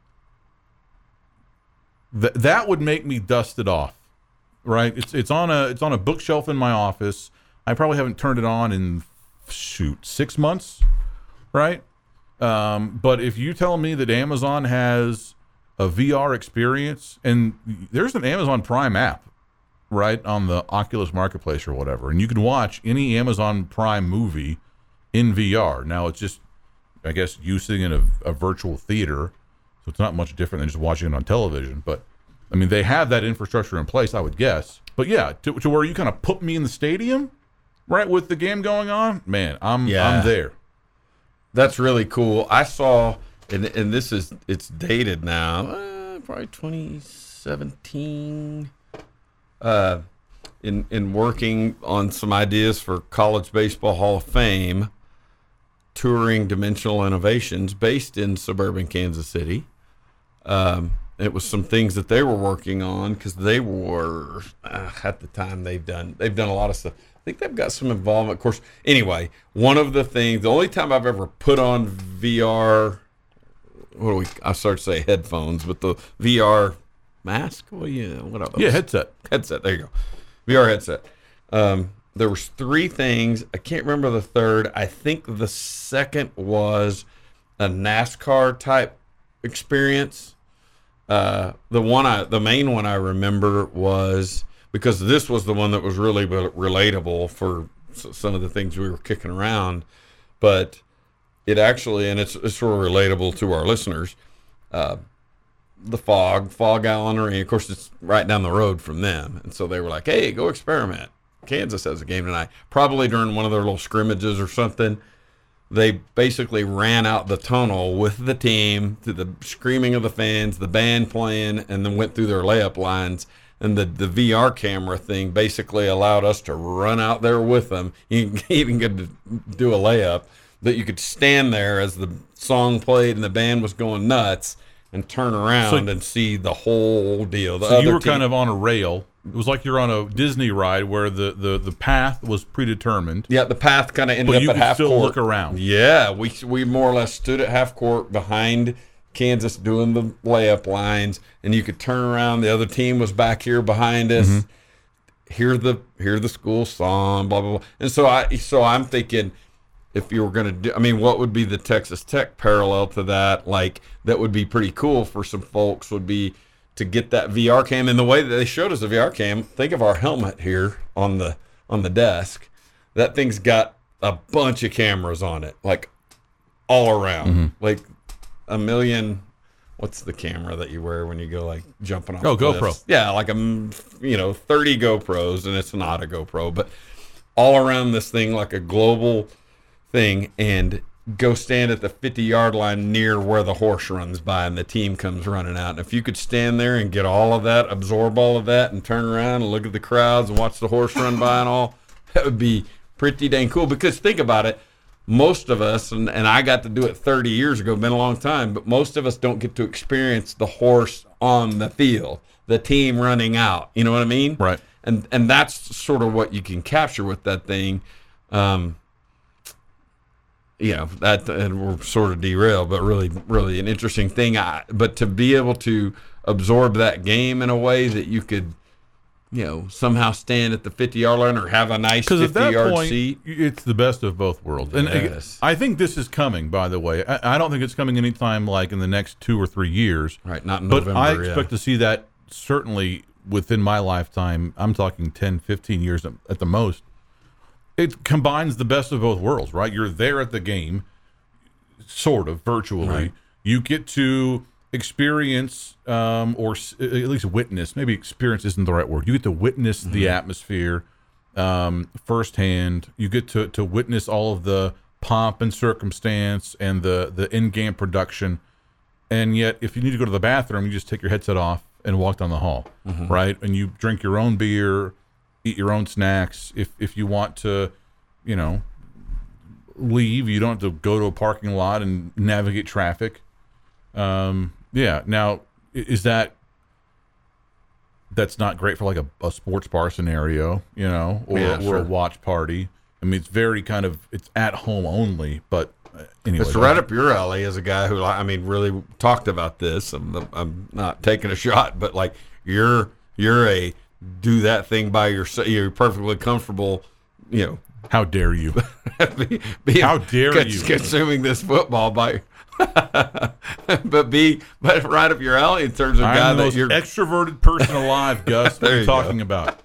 that would make me dust it off, right? It's on a bookshelf in my office. I probably haven't turned it on in 6 months, right? But if you tell me that Amazon has a VR experience, and there's an Amazon Prime app, right, on the Oculus Marketplace or whatever, and you can watch any Amazon Prime movie in VR. Now, it's just, I guess, using in a virtual theater, so it's not much different than just watching it on television. But, I mean, they have that infrastructure in place, I would guess. But, yeah, to where you kind of put me in the stadium, right, with the game going on, man, I'm there. That's really cool. I saw, and it's dated now, probably 2017. In working on some ideas for College Baseball Hall of Fame, touring Dimensional Innovations based in suburban Kansas City. It was some things that they were working on because they were at the time they've done a lot of stuff. I think they've got some involvement. Of course, anyway, one of the things, the only time I've ever put on VR I started to say headphones, but the VR mask. What are those? Yeah, headset. Headset. There you go. VR headset. There was 3 things. I can't remember the third. I think the second was a NASCAR type experience. The main one I remember was, because this was the one that was really relatable for some of the things we were kicking around, but it actually, and it's sort of relatable to our listeners, the Fog Allen Arena. Of course, it's right down the road from them, and so they were like, "Hey, go experiment. Kansas has a game tonight." Probably during one of their little scrimmages or something, they basically ran out the tunnel with the team to the screaming of the fans, the band playing, and then went through their layup lines. And the VR camera thing basically allowed us to run out there with them. You even get to do a layup, that you could stand there as the song played and the band was going nuts and turn around and see the whole deal. So you were kind of on a rail. It was like you're on a Disney ride where the path was predetermined. Yeah, the path kind of ended up at half court. But you could still look around. Yeah, we more or less stood at half court behind Kansas doing the layup lines, and you could turn around. The other team was back here behind us. Hear the school song, blah blah blah. And so I'm thinking, if you were going to do, I mean, what would be the Texas Tech parallel to that? Like, that would be pretty cool for some folks, would be to get that VR cam. And the way that they showed us the VR cam, think of our helmet here on the desk. That thing's got a bunch of cameras on it, like all around, like a million. What's the camera that you wear when you go like jumping off? Oh, cliffs? GoPro. Yeah, like 30 GoPros, and it's not a GoPro, but all around this thing like a global thing. And go stand at the 50-yard line near where the horse runs by and the team comes running out. And if you could stand there and get all of that, absorb all of that, and turn around and look at the crowds and watch the horse run by and all, that would be pretty dang cool. Because think about it, most of us, and I got to do it 30 years ago, been a long time, but most of us don't get to experience the horse on the field, the team running out. You know what I mean? Right. And that's sort of what you can capture with that thing. That, and we're sort of derailed, but really, really an interesting thing. But to be able to absorb that game in a way that you could, somehow stand at the 50-yard line or have a nice 50-yard seat. It's the best of both worlds. Yes. And I think this is coming, by the way. I don't think it's coming anytime like in the next 2 or 3 years. Right, not in But November. I expect to see that certainly within my lifetime. I'm talking 10, 15 years at the most. It combines the best of both worlds, right? You're there at the game, sort of virtually. Right. You get to experience or at least witness. Maybe experience isn't the right word. You get to witness the atmosphere firsthand. You get to witness all of the pomp and circumstance and the in-game production. And yet, if you need to go to the bathroom, you just take your headset off and walk down the hall, right? And you drink your own beer, eat your own snacks. If you want to, leave, you don't have to go to a parking lot and navigate traffic. Now, that's not great for like a sports bar scenario, or a watch party. I mean, it's very it's at home only, but anyway. It's right up your alley as a guy who, really talked about this. I'm not taking a shot, but like you're a do that thing by yourself. You're perfectly comfortable, How dare you? How dare you? Consuming this football by, but right up your alley in terms of I'm the most extroverted person alive, Gus. What are you talking about?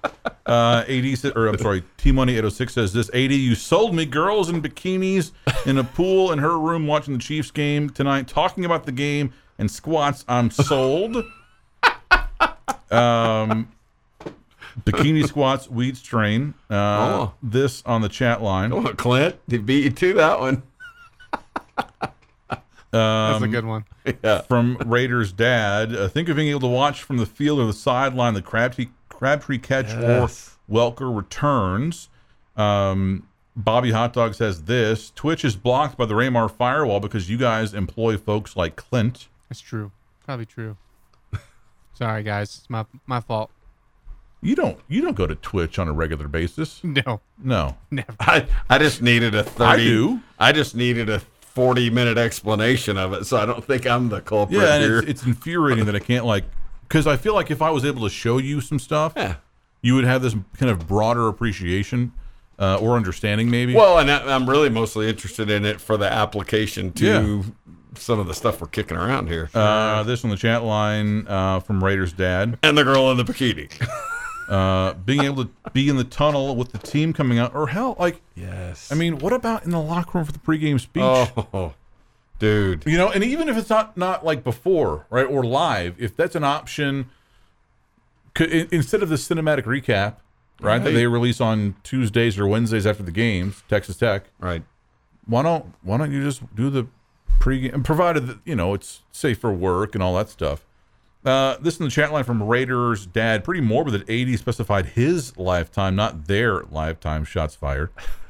T-Money 806 says this. 80, you sold me girls in bikinis in a pool in her room watching the Chiefs game tonight, talking about the game and squats. I'm sold. Bikini squats, weed strain. This on the chat line. Oh, Clint, he beat you to that one. That's a good one. Yeah. From Raiders' dad. Think of being able to watch from the field or the sideline the Crabtree catch or Welker returns. Bobby Hot Dog says this. Twitch is blocked by the Raymar firewall because you guys employ folks like Clint. That's true. Probably true. Sorry, guys. It's my fault. You don't go to Twitch on a regular basis. No, never. I just needed a 30. I do. I just needed a 40-minute explanation of it, so I don't think I'm the culprit Yeah, and here. it's infuriating that I can't, like, because I feel like if I was able to show you some stuff, Yeah. you would have this kind of broader appreciation or understanding, maybe. Well, and I'm really mostly interested in it for the application to some of the stuff we're kicking around here. This on the chat line from Raiders Dad. And the girl in the bikini. Being able to be in the tunnel with the team coming out, or hell, like, Yes. I mean, what about in the locker room for the pregame speech? Oh, dude. You know, and even if it's not like before, right, or live, if that's an option, instead of the cinematic recap, right, that they release on Tuesdays or Wednesdays after the games, Texas Tech, Right. why don't you just do the pregame, provided that, you know, it's safe for work and all that stuff. This in the chat line from Raiders Dad, pretty morbid that AD specified his lifetime, not their lifetime shots fired.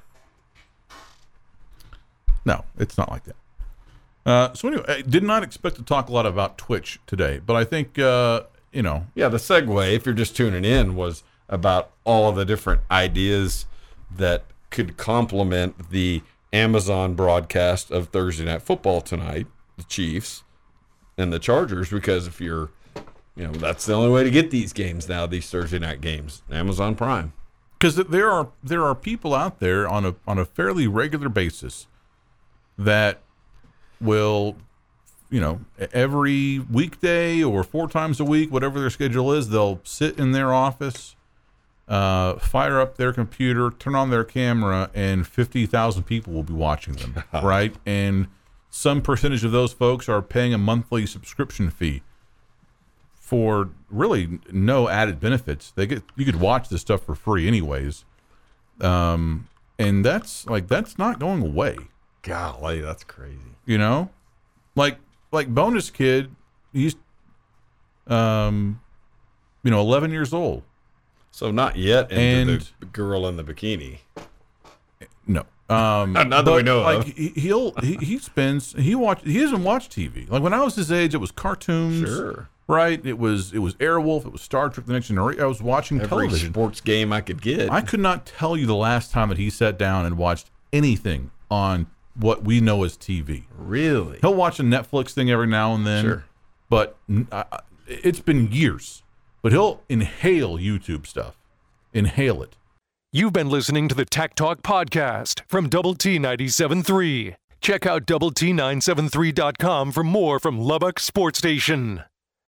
No, it's not like that. So anyway, I did not expect to talk a lot about Twitch today, but I think, you know. Yeah, the segue, if you're just tuning in, was about all the different ideas that could complement the Amazon broadcast of Thursday Night Football tonight, the Chiefs and the Chargers, because if you're, you know, that's the only way to get these games now, these Thursday night games, Amazon Prime. Because there are people out there on a fairly regular basis that will, you know, every weekday or 4 times a week, whatever their schedule is, they'll sit in their office, fire up their computer, turn on their camera, and 50,000 people will be watching them, right? And some percentage of those folks are paying a monthly subscription fee for really no added benefits. You could watch this stuff for free anyways, and that's not going away. Golly, that's crazy. You know, like Bonus Kid, he's 11 years old. So not yet into And- the girl in the bikini. No. Not that but, we know like, of. he doesn't watch TV. Like when I was his age, it was cartoons. Sure. Right? It was Airwolf, it was Star Trek The Next Generation. I was watching Every television. sports game I could get. I could not tell you the last time that he sat down and watched anything on what we know as TV. Really? He'll watch a Netflix thing every now and then. Sure. But it's been years. But he'll inhale YouTube stuff. Inhale it. You've been listening to the Tech Talk Podcast from Double T 97.3. Check out Double T973.com for more from Lubbock Sports Station.